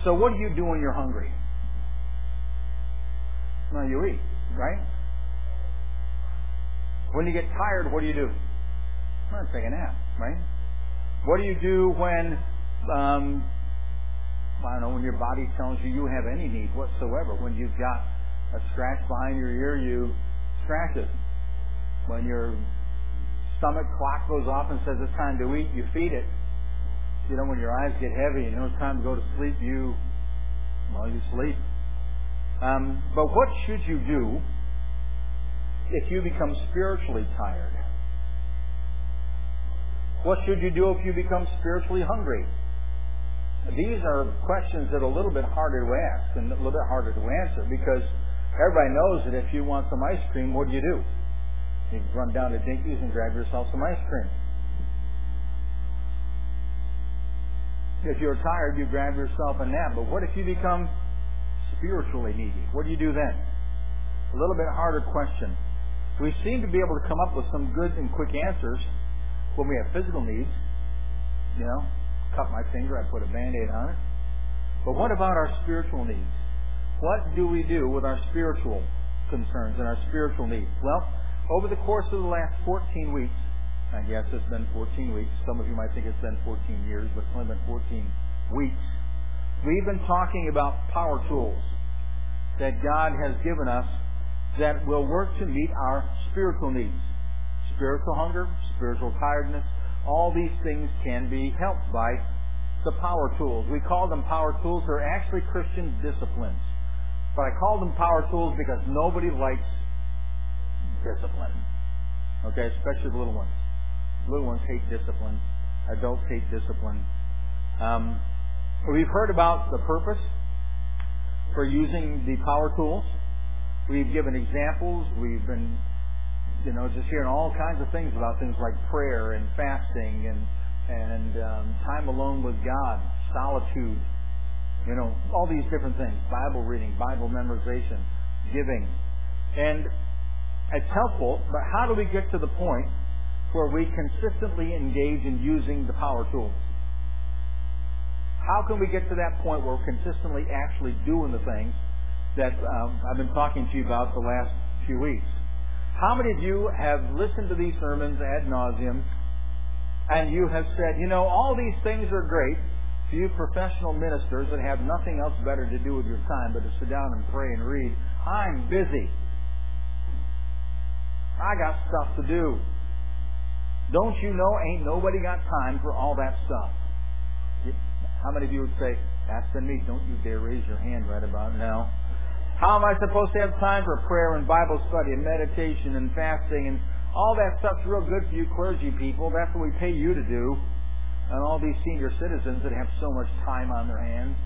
So what do you do when you're hungry? Well, you eat, right? When you get tired, what do you do? Well, take a nap, right? What do you do when, I don't know, when your body tells you have any need whatsoever? When you've got a scratch behind your ear, you scratch it. When your stomach clock goes off and says it's time to eat, you feed it. You know, when your eyes get heavy and you know it's time to go to sleep, you sleep. But what should you do if you become spiritually tired? What should you do if you become spiritually hungry? These are questions that are a little bit harder to ask and a little bit harder to answer, because everybody knows that if you want some ice cream, what do? You run down to Dinky's and grab yourself some ice cream. If you're tired, you grab yourself a nap. But what if you become spiritually needy? What do you do then? A little bit harder question. We seem to be able to come up with some good and quick answers when we have physical needs. You know, cut my finger, I put a Band-Aid on it. But what about our spiritual needs? What do we do with our spiritual concerns and our spiritual needs? Well, over the course of the last 14 weeks, and yes, it's been 14 weeks. Some of you might think it's been 14 years, but it's only been 14 weeks. We've been talking about power tools that God has given us that will work to meet our spiritual needs. Spiritual hunger, spiritual tiredness, all these things can be helped by the power tools. We call them power tools. They're actually Christian disciplines. But I call them power tools because nobody likes discipline. Okay, especially the little ones. Little ones hate discipline. Adults hate discipline. We've heard about the purpose for using the power tools. We've given examples. We've been, just hearing all kinds of things about things like prayer and fasting and time alone with God, solitude, all these different things. Bible reading, Bible memorization, giving. And it's helpful, but how do we get to the point where we consistently engage in using the power tools? How can we get to that point where we're consistently actually doing the things that I've been talking to you about the last few weeks? How many of you have listened to these sermons ad nauseum and you have said, all these things are great for you professional ministers that have nothing else better to do with your time but to sit down and pray and read? I'm busy. I got stuff to do. Don't you know ain't nobody got time for all that stuff? How many of you would say, that's been me? Don't you dare raise your hand right about now. How am I supposed to have time for prayer and Bible study and meditation and fasting and all that stuff's real good for you clergy people. That's what we pay you to do. And all these senior citizens that have so much time on their hands.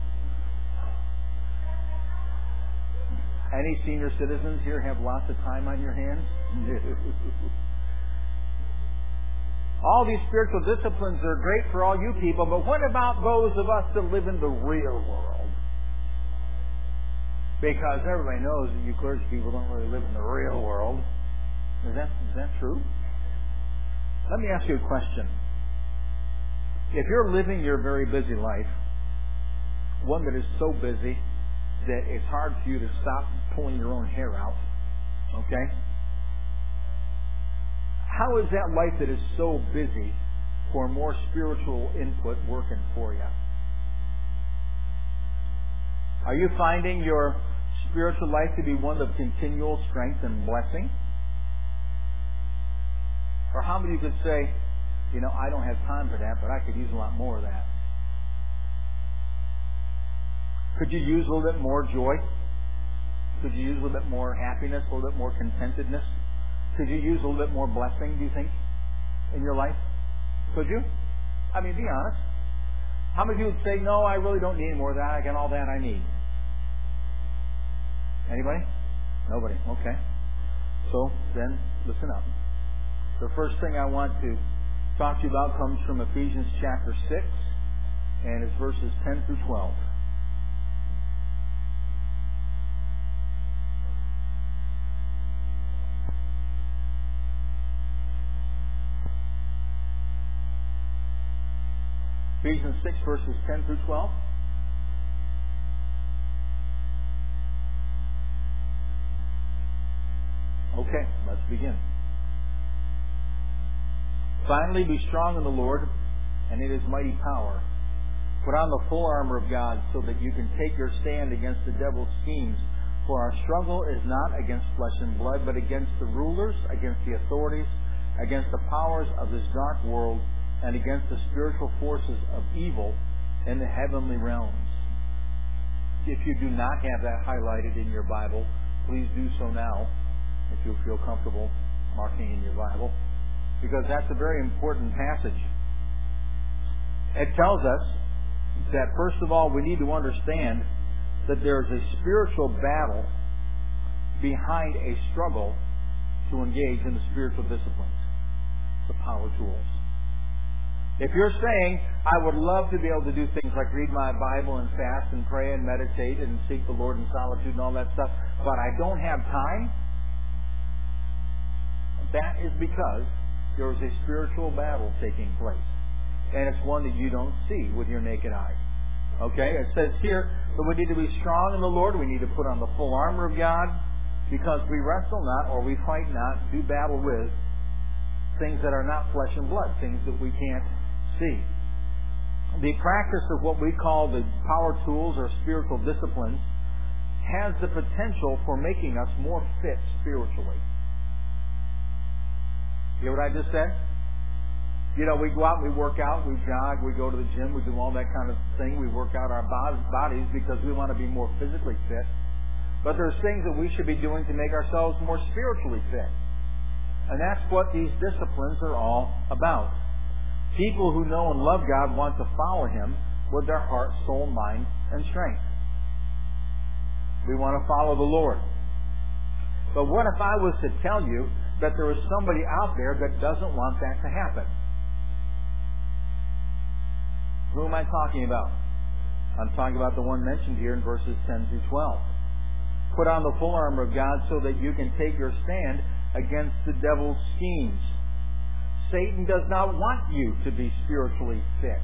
Any senior citizens here have lots of time on your hands? All these spiritual disciplines are great for all you people, but what about those of us that live in the real world? Because everybody knows that you clergy people don't really live in the real world. Is that true? Let me ask you a question. If you're living your very busy life, one that is so busy that it's hard for you to stop pulling your own hair out, okay? How is that life that is so busy for more spiritual input working for you? Are you finding your spiritual life to be one of continual strength and blessing? Or how many of you could say, I don't have time for that, but I could use a lot more of that? Could you use a little bit more joy? Could you use a little bit more happiness, a little bit more contentedness? Could you use a little bit more blessing, do you think, in your life? Could you? I mean, be honest. How many of you would say, no, I really don't need more of that. I got all that I need? Anybody? Nobody. Okay. So then, listen up. The first thing I want to talk to you about comes from Ephesians chapter 6, and it's verses 10 through 12. Ephesians 6, verses 10 through 12. Okay, let's begin. Finally, be strong in the Lord and in His mighty power. Put on the full armor of God so that you can take your stand against the devil's schemes. For our struggle is not against flesh and blood, but against the rulers, against the authorities, against the powers of this dark world, and against the spiritual forces of evil in the heavenly realms. If you do not have that highlighted in your Bible, please do so now, if you feel comfortable marking in your Bible, because that's a very important passage. It tells us that, first of all, we need to understand that there is a spiritual battle behind a struggle to engage in the spiritual disciplines, the power tools. If you're saying, I would love to be able to do things like read my Bible and fast and pray and meditate and seek the Lord in solitude and all that stuff, but I don't have time, that is because there is a spiritual battle taking place. And it's one that you don't see with your naked eye. Okay? It says here that we need to be strong in the Lord. We need to put on the full armor of God, because we wrestle not, or we fight not, do battle with things that are not flesh and blood, things that we can't see. The practice of what we call the power tools or spiritual disciplines has the potential for making us more fit spiritually. You hear what I just said? You know, we go out and we work out, we jog, we go to the gym, we do all that kind of thing. We work out our bodies because we want to be more physically fit. But there's things that we should be doing to make ourselves more spiritually fit. And that's what these disciplines are all about. People who know and love God want to follow Him with their heart, soul, mind, and strength. We want to follow the Lord. But what if I was to tell you that there is somebody out there that doesn't want that to happen? Who am I talking about? I'm talking about the one mentioned here in verses 10 through 12. Put on the full armor of God so that you can take your stand against the devil's schemes. Satan does not want you to be spiritually fit.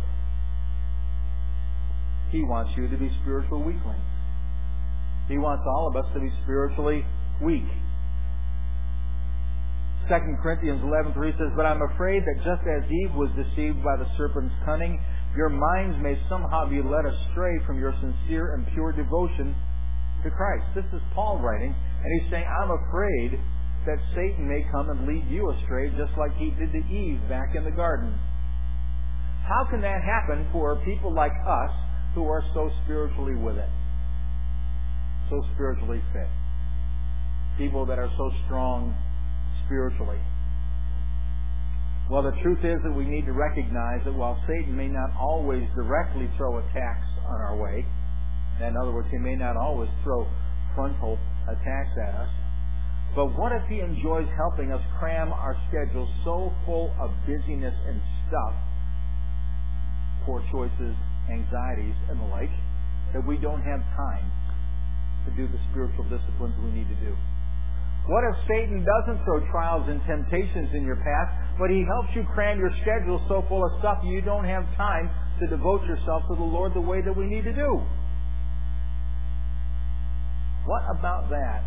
He wants you to be spiritual weaklings. He wants all of us to be spiritually weak. 2 Corinthians 11:3 says, But I'm afraid that just as Eve was deceived by the serpent's cunning, your minds may somehow be led astray from your sincere and pure devotion to Christ. This is Paul writing, and he's saying, I'm afraid that Satan may come and lead you astray just like he did to Eve back in the garden. How can that happen for people like us who are so spiritually with it? So spiritually fit. People that are so strong spiritually. Well, the truth is that we need to recognize that while Satan may not always directly throw attacks on our way, in other words, he may not always throw frontal attacks at us, but what if he enjoys helping us cram our schedules so full of busyness and stuff, poor choices, anxieties, and the like, that we don't have time to do the spiritual disciplines we need to do? What if Satan doesn't throw trials and temptations in your path, but he helps you cram your schedule so full of stuff you don't have time to devote yourself to the Lord the way that we need to do? What about that?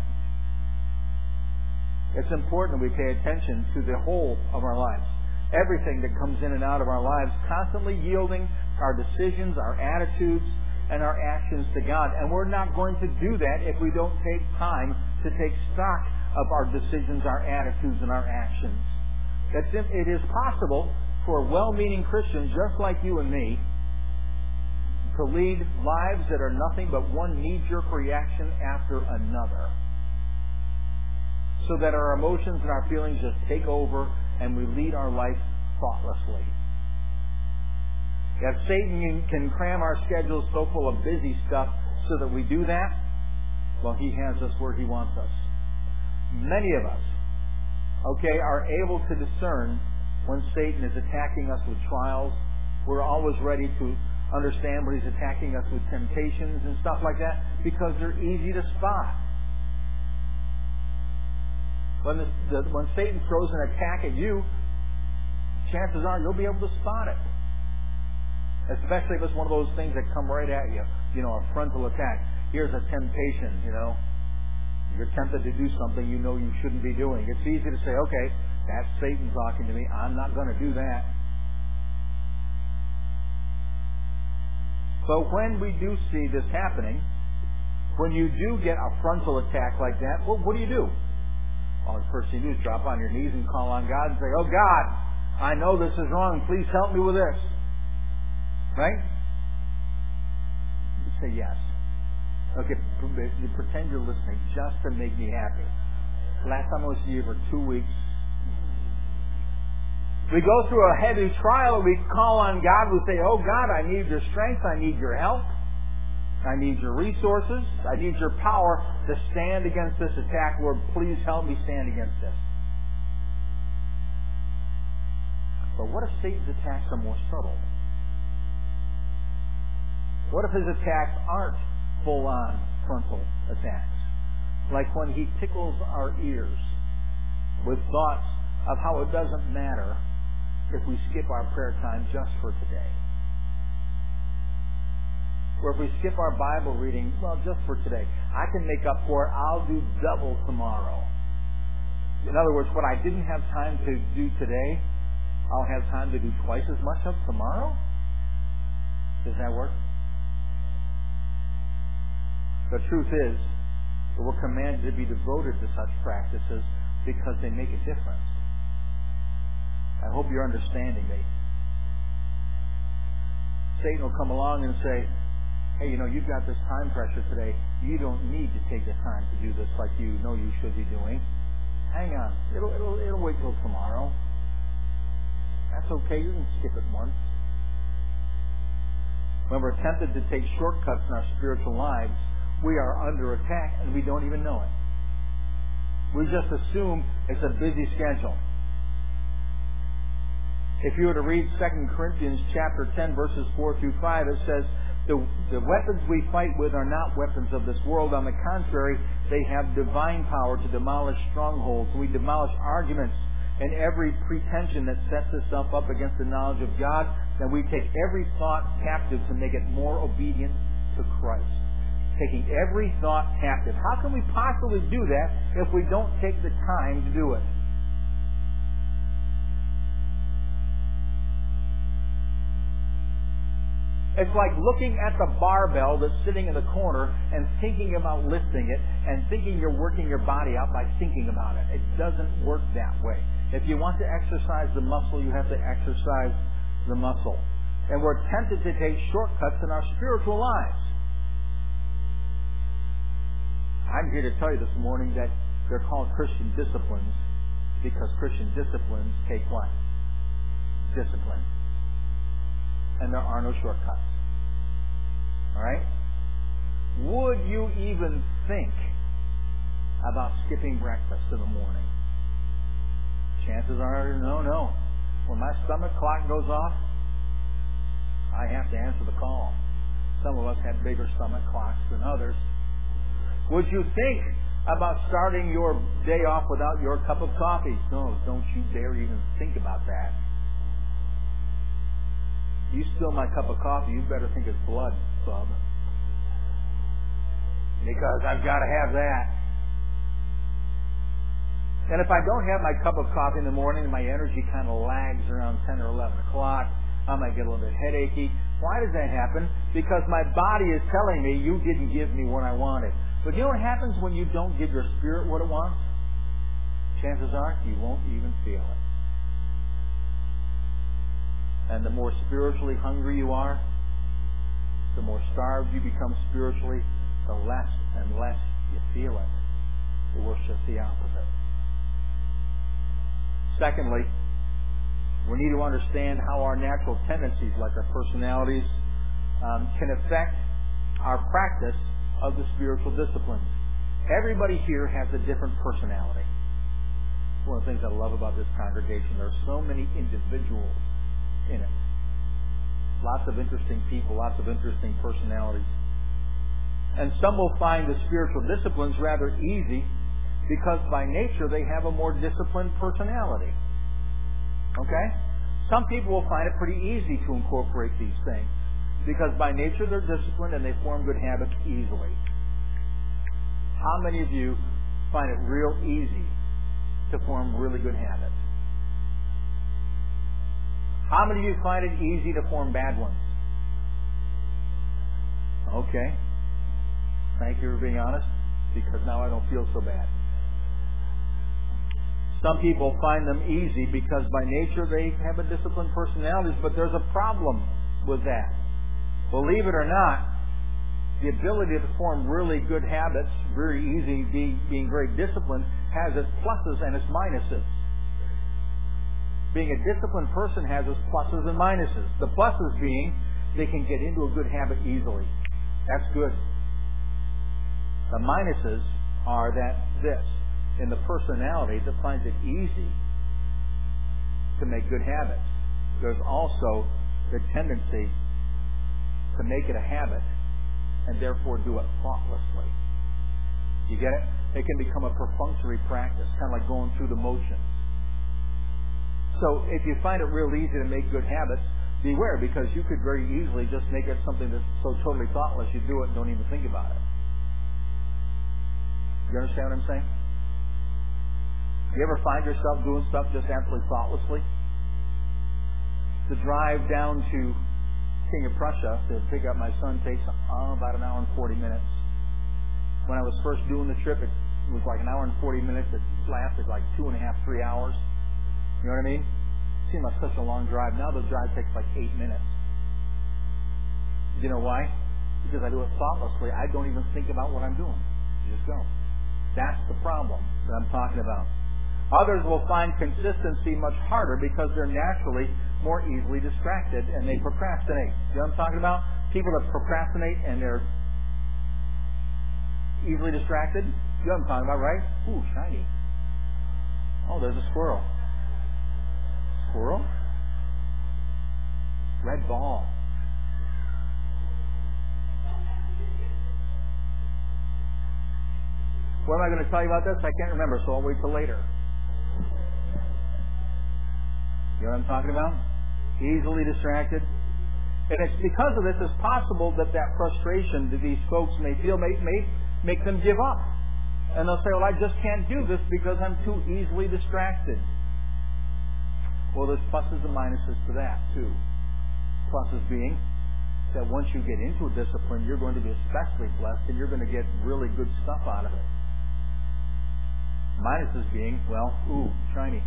It's important that we pay attention to the whole of our lives. Everything that comes in and out of our lives, constantly yielding our decisions, our attitudes, and our actions to God. And we're not going to do that if we don't take time to take stock of our decisions, our attitudes, and our actions. It is possible for well-meaning Christians just like you and me to lead lives that are nothing but one knee-jerk reaction after another, so that our emotions and our feelings just take over and we lead our life thoughtlessly. If Satan can cram our schedules so full of busy stuff so that we do that, well, he has us where he wants us. Many of us, are able to discern when Satan is attacking us with trials. We're always ready to understand when he's attacking us with temptations and stuff like that, because they're easy to spot. When Satan throws an attack at you, chances are you'll be able to spot it. Especially if it's one of those things that come right at you. A frontal attack. Here's a temptation, You're tempted to do something you know you shouldn't be doing. It's easy to say, okay, that's Satan talking to me. I'm not going to do that. But when we do see this happening, when you do get a frontal attack like that, what do? Well, the first thing you do is drop on your knees and call on God and say, oh God, I know this is wrong. Please help me with this. Right? You say yes. Okay, you pretend you're listening just to make me happy. Last time I was here for 2 weeks. We go through a heavy trial, we call on God, we say, oh God, I need your strength, I need your help, I need your resources, I need your power to stand against this attack. Lord, please help me stand against this. But what if Satan's attacks are more subtle? What if his attacks aren't full-on frontal attacks? Like when he tickles our ears with thoughts of how it doesn't matter if we skip our prayer time just for today. Or if we skip our Bible reading, well, just for today. I can make up for it. I'll do double tomorrow. In other words, what I didn't have time to do today, I'll have time to do twice as much of tomorrow? Does that work? The truth is that we're commanded to be devoted to such practices because they make a difference. I hope you're understanding me. Satan will come along and say, hey, you've got this time pressure today. You don't need to take the time to do this like you know you should be doing. Hang on. It'll wait till tomorrow. That's okay. You can skip it once. When we're tempted to take shortcuts in our spiritual lives, we are under attack and we don't even know it. We just assume it's a busy schedule. If you were to read 2 Corinthians chapter 10, verses 4 through 5, it says, the weapons we fight with are not weapons of this world. On the contrary, they have divine power to demolish strongholds. We demolish arguments and every pretension that sets itself up against the knowledge of God. And we take every thought captive to make it more obedient to Christ. Taking every thought captive. How can we possibly do that if we don't take the time to do it? It's like looking at the barbell that's sitting in the corner and thinking about lifting it and thinking you're working your body out by thinking about it. It doesn't work that way. If you want to exercise the muscle, you have to exercise the muscle. And we're tempted to take shortcuts in our spiritual lives. I'm here to tell you this morning that they're called Christian disciplines because Christian disciplines take what? Discipline. And there are no shortcuts. Alright? Would you even think about skipping breakfast in the morning? Chances are no. When my stomach clock goes off, I have to answer the call. Some of us have bigger stomach clocks than others. Would you think about starting your day off without your cup of coffee? No, don't you dare even think about that. You spill my cup of coffee, you better think it's blood, bub. Because I've got to have that. And if I don't have my cup of coffee in the morning and my energy kind of lags around 10 or 11 o'clock, I might get a little bit headachy. Why does that happen? Because my body is telling me you didn't give me what I wanted. But you know what happens when you don't give your spirit what it wants? Chances are you won't even feel it. And the more spiritually hungry you are, the more starved you become spiritually, the less and less you feel it. It works just the opposite. Secondly, we need to understand how our natural tendencies, like our personalities, can affect our practice of the spiritual disciplines. Everybody here has a different personality. One of the things I love about this congregation, there are so many individuals in it. Lots of interesting people, lots of interesting personalities. And some will find the spiritual disciplines rather easy because by nature they have a more disciplined personality. Okay? Some people will find it pretty easy to incorporate these things because by nature they're disciplined and they form good habits easily. How many of you find it real easy to form really good habits? How many of you find it easy to form bad ones? Okay. Thank you for being honest, because now I don't feel so bad. Some people find them easy because by nature they have a disciplined personality, but there's a problem with that. Believe it or not, the ability to form really good habits, very easy, being very disciplined, has its pluses and its minuses. Being a disciplined person has its pluses and minuses. The pluses being they can get into a good habit easily. That's good. The minuses are that in the personality that finds it easy to make good habits, there's also the tendency to make it a habit and therefore do it thoughtlessly. You get it? It can become a perfunctory practice, kind of like going through the motions. So if you find it real easy to make good habits, beware, because you could very easily just make it something that's so totally thoughtless you do it and don't even think about it. You understand what I'm saying? You ever find yourself doing stuff just absolutely thoughtlessly? The drive down to King of Prussia to pick up my son takes about an hour and 40 minutes. When I was first doing the trip, it was like an hour and 40 minutes. It lasted like 2.5, 3 hours. You know what I mean? It seemed like such a long drive. Now the drive takes like 8 minutes. You know why? Because I do it thoughtlessly. I don't even think about what I'm doing. You just go. That's the problem that I'm talking about. Others will find consistency much harder because they're naturally more easily distracted and they procrastinate. You know what I'm talking about? People that procrastinate and they're easily distracted. You know what I'm talking about, right? Ooh, shiny. Oh, there's a squirrel. Squirrel? Red ball. What am I going to tell you about this? I can't remember, so I'll wait till later. You know what I'm talking about? Easily distracted. And it's because of this, it's possible that frustration that these folks may feel may make them give up. And they'll say, well, I just can't do this because I'm too easily distracted. Well, there's pluses and minuses to that, too. Pluses being that once you get into a discipline, you're going to be especially blessed and you're going to get really good stuff out of it. Minuses being, well, ooh, shiny.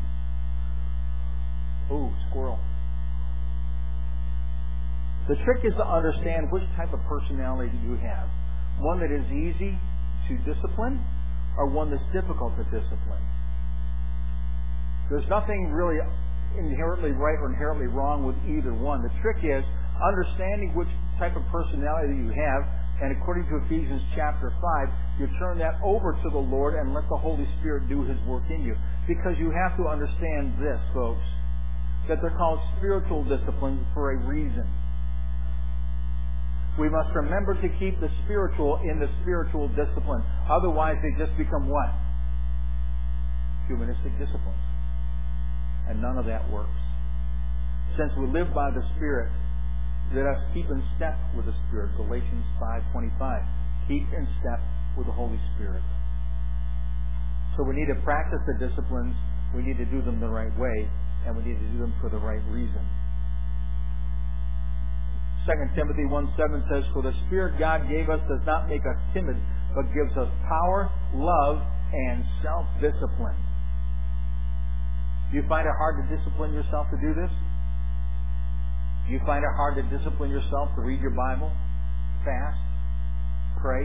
Ooh, squirrel. The trick is to understand which type of personality you have. One that is easy to discipline or one that's difficult to discipline. There's nothing really inherently right or inherently wrong with either one. The trick is understanding which type of personality you have, and according to Ephesians chapter 5, you turn that over to the Lord and let the Holy Spirit do His work in you. Because you have to understand this, folks, that they're called spiritual disciplines for a reason. We must remember to keep the spiritual in the spiritual discipline. Otherwise, they just become what? Humanistic disciplines. And none of that works. Since we live by the Spirit, let us keep in step with the Spirit. Galatians 5:25. Keep in step with the Holy Spirit. So we need to practice the disciplines. We need to do them the right way. And we need to do them for the right reason. 2 Timothy 1:7 says, for the Spirit God gave us does not make us timid, but gives us power, love, and self-discipline. Do you find it hard to discipline yourself to do this? Do you find it hard to discipline yourself to read your Bible, fast, pray?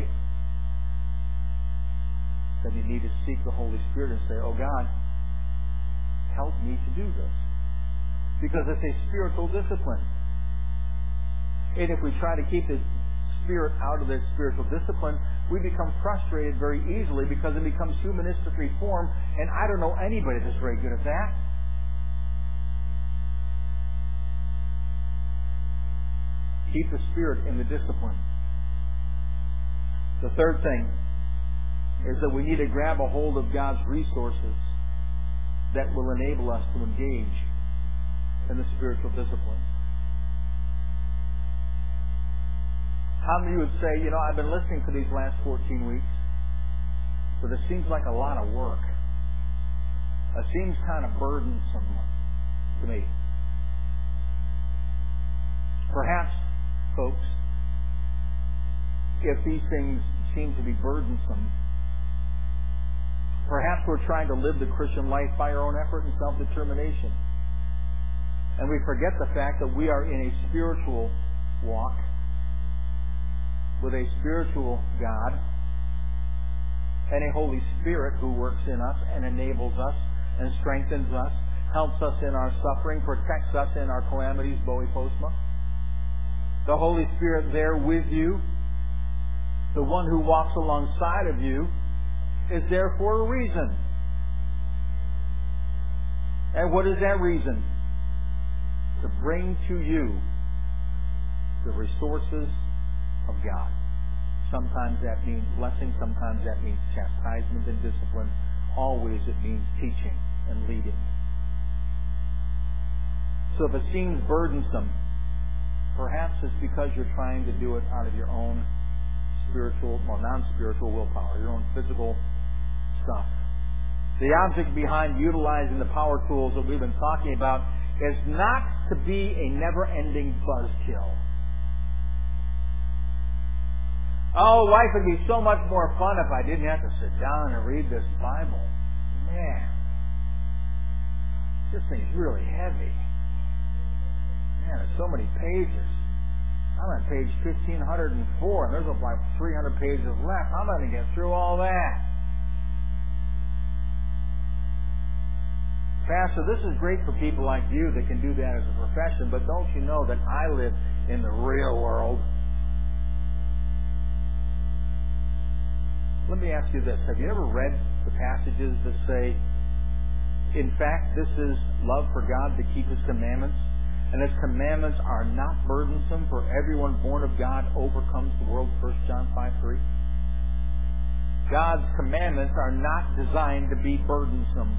Then you need to seek the Holy Spirit and say, oh God, help me to do this. Because it's a spiritual discipline. And if we try to keep the Spirit out of this spiritual discipline, we become frustrated very easily because it becomes humanistic reform, and I don't know anybody that's very good at that. Keep the Spirit in the discipline. The third thing is that we need to grab a hold of God's resources that will enable us to engage in the spiritual disciplines. How many of you would say, I've been listening for these last 14 weeks, but it seems like a lot of work. It seems kind of burdensome to me. Perhaps, folks, if these things seem to be burdensome, perhaps we're trying to live the Christian life by our own effort and self-determination. And we forget the fact that we are in a spiritual walk with a spiritual God and a Holy Spirit who works in us and enables us and strengthens us, helps us in our suffering, protects us in our calamities, Bowie Postma. The Holy Spirit there with you, the one who walks alongside of you, is there for a reason. And what is that reason? To bring to you the resources of God. Sometimes that means blessing, sometimes that means chastisement and discipline. Always it means teaching and leading. So if it seems burdensome, perhaps it's because you're trying to do it out of your own spiritual, well, non-spiritual willpower, your own physical stuff. The object behind utilizing the power tools that we've been talking about is not to be a never-ending buzzkill. Oh, life would be so much more fun if I didn't have to sit down and read this Bible. Man, this thing's really heavy. Man, there's so many pages. I'm on page 1504, and there's like 300 pages left. I'm going to get through all that. Pastor, this is great for people like you that can do that as a profession, but don't you know that I live in the real world? Let me ask you this. Have you ever read the passages that say, in fact, this is love for God to keep His commandments, and His commandments are not burdensome, for everyone born of God overcomes the world, 1 John 5:3? God's commandments are not designed to be burdensome.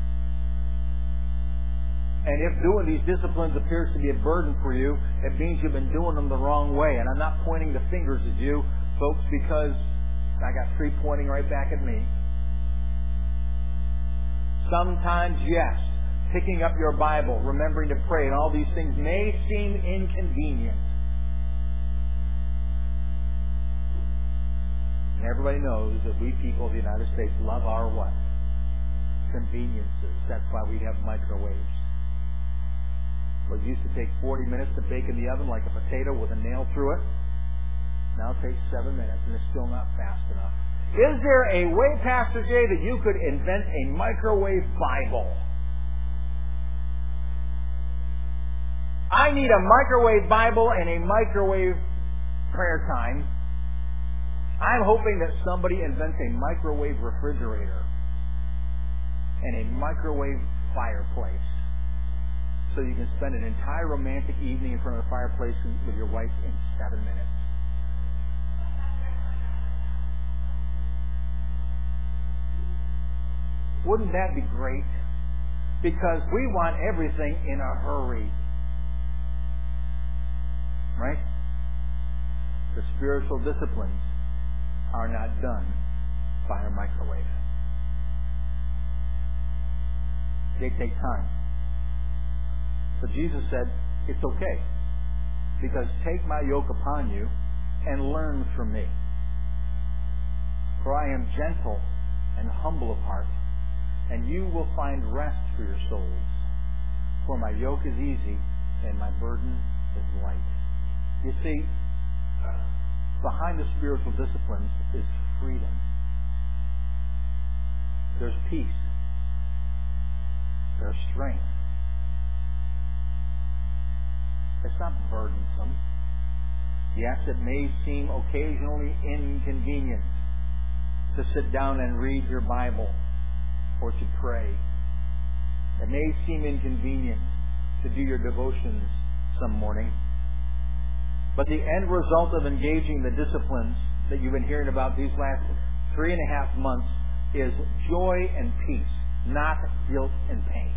And if doing these disciplines appears to be a burden for you, it means you've been doing them the wrong way. And I'm not pointing the fingers at you, folks, because I got 3 pointing right back at me. Sometimes, yes, picking up your Bible, remembering to pray, and all these things may seem inconvenient. And everybody knows that we people of the United States love our what? Conveniences. That's why we have microwaves. What used to take 40 minutes to bake in the oven like a potato with a nail through it, now it takes 7 minutes, and it's still not fast enough. Is there a way, Pastor Jay, that you could invent a microwave Bible? I need a microwave Bible and a microwave prayer time. I'm hoping that somebody invents a microwave refrigerator and a microwave fireplace, so you can spend an entire romantic evening in front of the fireplace with your wife in 7 minutes. Wouldn't that be great? Because we want everything in a hurry. Right? The spiritual disciplines are not done by a microwave. They take time. But Jesus said, it's okay, because take my yoke upon you and learn from me. For I am gentle and humble of heart, and you will find rest for your souls. For my yoke is easy and my burden is light. You see, behind the spiritual disciplines is freedom. There's peace. There's strength. It's not burdensome. Yes, it may seem occasionally inconvenient to sit down and read your Bible or to pray. It may seem inconvenient to do your devotions some morning. But the end result of engaging the disciplines that you've been hearing about these last 3.5 months is joy and peace, not guilt and pain.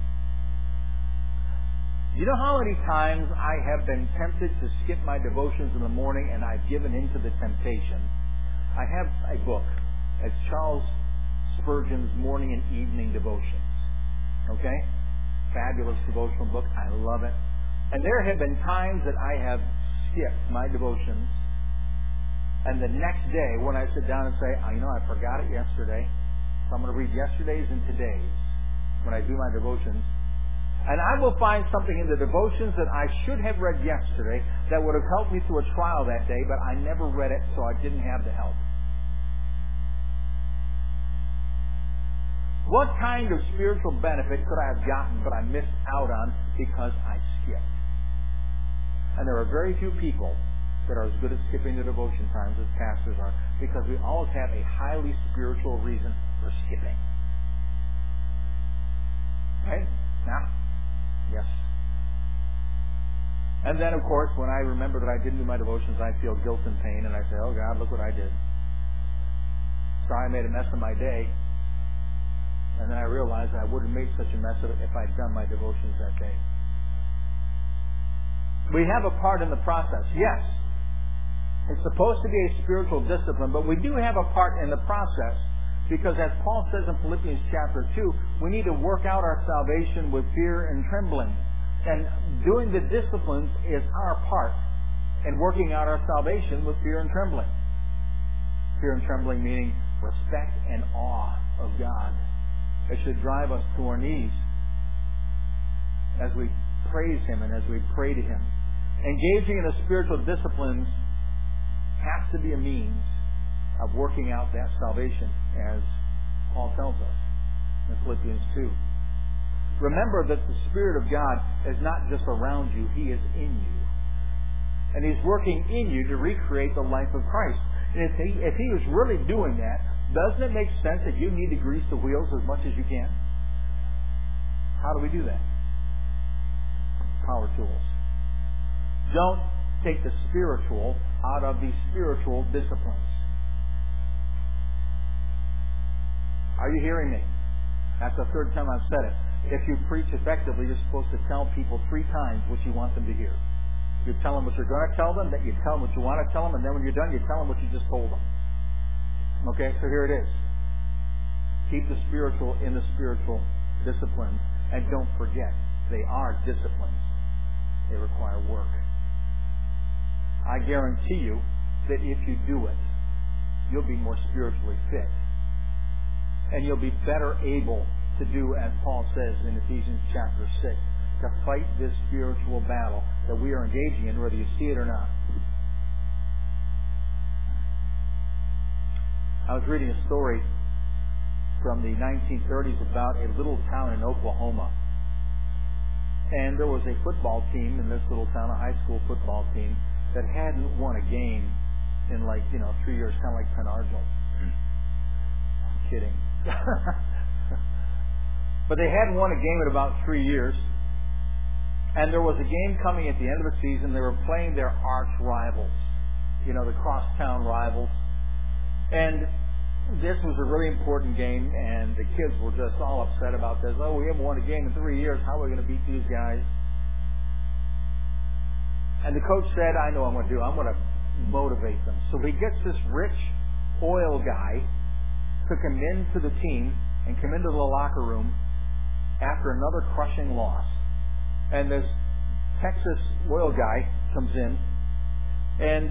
You know how many times I have been tempted to skip my devotions in the morning and I've given in to the temptation? I have a book. It's Charles Spurgeon's morning and evening devotions. Okay? Fabulous devotional book. I love it. And there have been times that I have skipped my devotions, and the next day when I sit down and say, I forgot it yesterday, so I'm going to read yesterday's and today's when I do my devotions, and I will find something in the devotions that I should have read yesterday that would have helped me through a trial that day, but I never read it, so I didn't have the help. What kind of spiritual benefit could I have gotten but I missed out on because I skipped? And there are very few people that are as good at skipping the devotion times as pastors are, because we always have a highly spiritual reason for skipping. Right? Now? Yes. And then, of course, when I remember that I didn't do my devotions, I feel guilt and pain, and I say, oh God, look what I did. Sorry I made a mess of my day. And then I realized I wouldn't have made such a mess of it if I'd done my devotions that day. We have a part in the process. Yes, it's supposed to be a spiritual discipline, but we do have a part in the process, because as Paul says in Philippians chapter 2, we need to work out our salvation with fear and trembling. And doing the disciplines is our part in working out our salvation with fear and trembling. Fear and trembling meaning respect and awe of God. It should drive us to our knees as we praise Him and as we pray to Him. Engaging in the spiritual disciplines has to be a means of working out that salvation, as Paul tells us in Philippians 2. Remember that the Spirit of God is not just around you, He is in you. And He's working in you to recreate the life of Christ. And if He was really doing that, doesn't it make sense that you need to grease the wheels as much as you can? How do we do that? Power tools. Don't take the spiritual out of the spiritual disciplines. Are you hearing me? That's the third time I've said it. If you preach effectively, you're supposed to tell people 3 times what you want them to hear. You tell them what you're going to tell them, that you tell them what you want to tell them, and then when you're done, you tell them what you just told them. Okay, so here it is. Keep the spiritual in the spiritual disciplines, and don't forget, they are disciplines. They require work. I guarantee you that if you do it, you'll be more spiritually fit. And you'll be better able to do, as Paul says in Ephesians chapter 6, to fight this spiritual battle that we are engaging in, whether you see it or not. I was reading a story from the 1930s about a little town in Oklahoma. And there was a football team in this little town, a high school football team, that hadn't won a game in 3 years, kind of like Penargil. I'm kidding. But they hadn't won a game in about 3 years. And there was a game coming at the end of the season. They were playing their arch rivals, the crosstown rivals. And this was a really important game, and the kids were just all upset about this. Oh, we haven't won a game in 3 years. How are we going to beat these guys? And the coach said, I know what I'm going to do. I'm going to motivate them. So he gets this rich oil guy, took him into the team, and came into the locker room after another crushing loss. And this Texas oil guy comes in, and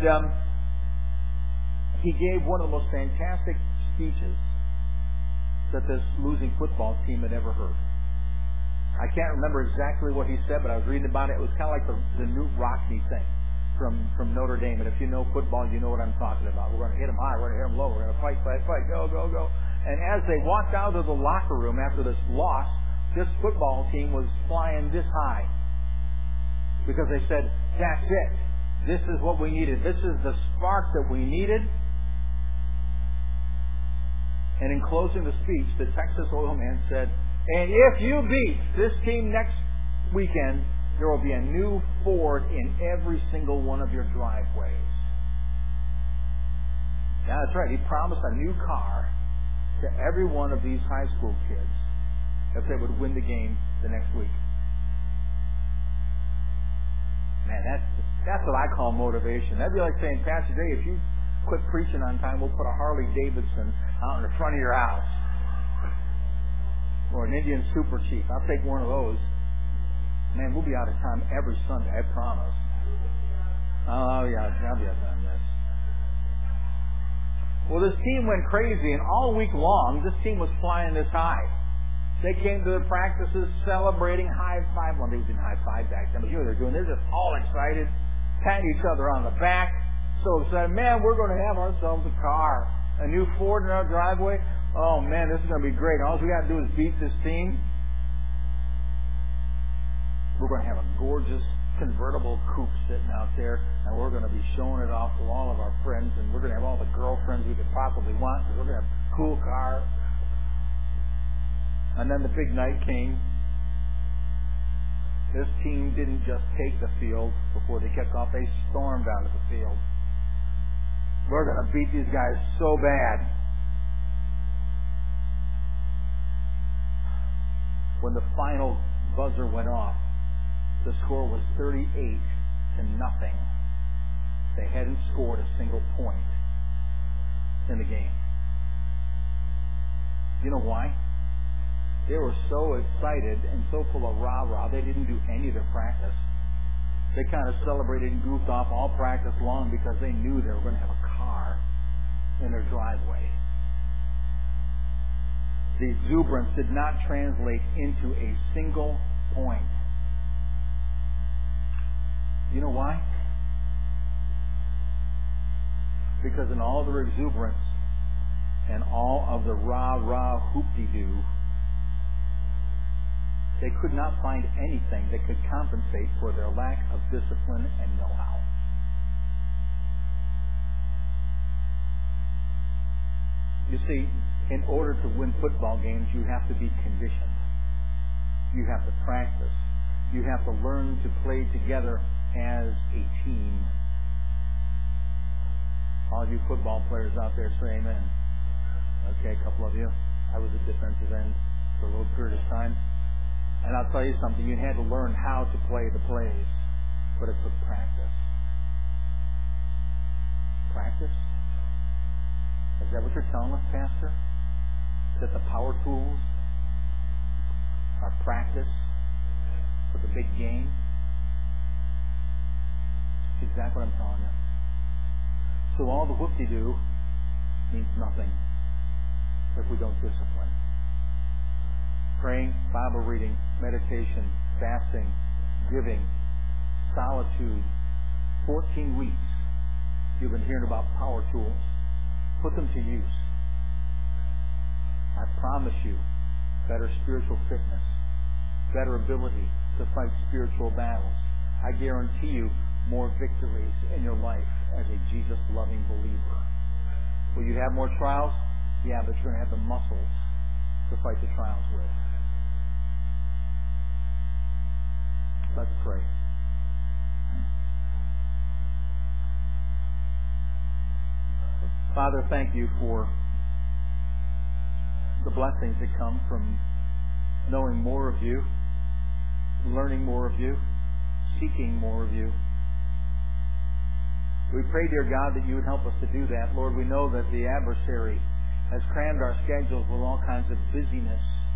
he gave one of the most fantastic speeches that this losing football team had ever heard. I can't remember exactly what he said, but I was reading about it. It was kind of like the Newt Rockne thing from Notre Dame. And if you know football, you know what I'm talking about. We're going to hit them high, we're going to hit them low, we're going to fight, go, go, go. And as they walked out of the locker room after this loss, this football team was flying this high. Because they said, that's it. This is what we needed. This is the spark that we needed. And in closing the speech, the Texas oil man said, and if you beat this team next weekend, there will be a new Ford in every single one of your driveways. Yeah, that's right. He promised a new car to every one of these high school kids if they would win the game the next week. Man, that's what I call motivation. That'd be like saying, Pastor Jay, if you quit preaching on time, we'll put a Harley Davidson out in the front of your house. or an Indian super chief. I'll take one of those. Man, we'll be out of time every Sunday, I promise. Oh, yeah, I'll be out of time, yes. Well, this team went crazy, and all week long, this team was flying this high. They came to their practices celebrating high five. Well, they didn't high five back then, but you know what they're doing. They're just all excited, patting each other on the back. So excited. Man, we're going to have ourselves a car. A new Ford in our driveway. Oh, man, this is going to be great. All we got to do is beat this team. We're going to have a gorgeous convertible coupe sitting out there, and we're going to be showing it off to all of our friends, and we're going to have all the girlfriends we could possibly want, because we're going to have a cool car. And then the big night came. This team didn't just take the field before they kicked off. They stormed out of the field. We're going to beat these guys so bad. When the final buzzer went off, the score was 38-0. They hadn't scored a single point in the game. You know why? They were so excited and so full of rah-rah, they didn't do any of their practice. They kind of celebrated and goofed off all practice long because they knew they were going to have a car in their driveway. The exuberance did not translate into a single point. You know why? Because in all their exuberance and all of the rah-rah hoop-de-doo, they could not find anything that could compensate for their lack of discipline and know-how. You see, in order to win football games, you have to be conditioned. You have to practice. You have to learn to play together as a team. All you football players out there say amen. Okay, a couple of you. I was a defensive end for a little period of time. And I'll tell you something, you had to learn how to play the plays, but it took practice. Practice? Is that what you're telling us, Pastor? That the power tools are practice for the big game? That's exactly what I'm telling you. So all the whoop-de-doo means nothing if we don't discipline. Praying, Bible reading, meditation, fasting, giving, solitude. 14 weeks you've been hearing about power tools. Put them to use. I promise you better spiritual fitness, better ability to fight spiritual battles. I guarantee you more victories in your life as a Jesus-loving believer. Will you have more trials? Yeah, but you're going to have the muscles to fight the trials with. Let's pray. Father, thank you for the blessings that come from knowing more of you, learning more of you, seeking more of you. We pray, dear God, that you would help us to do that. Lord, we know that the adversary has crammed our schedules with all kinds of busyness.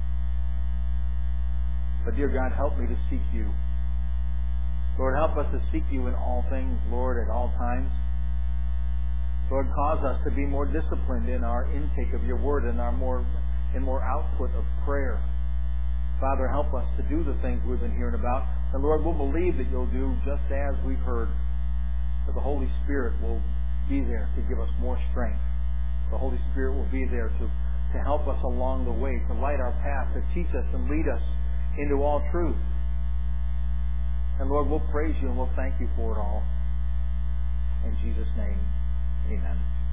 But dear God, help me to seek you. Lord, help us to seek you in all things, Lord, at all times. Lord, cause us to be more disciplined in our intake of your word and more output of prayer. Father, help us to do the things we've been hearing about. And Lord, we'll believe that you'll do just as we've heard. That the Holy Spirit will be there to give us more strength. The Holy Spirit will be there to help us along the way, to light our path, to teach us and lead us into all truth. And Lord, we'll praise you and we'll thank you for it all. In Jesus' name, amen.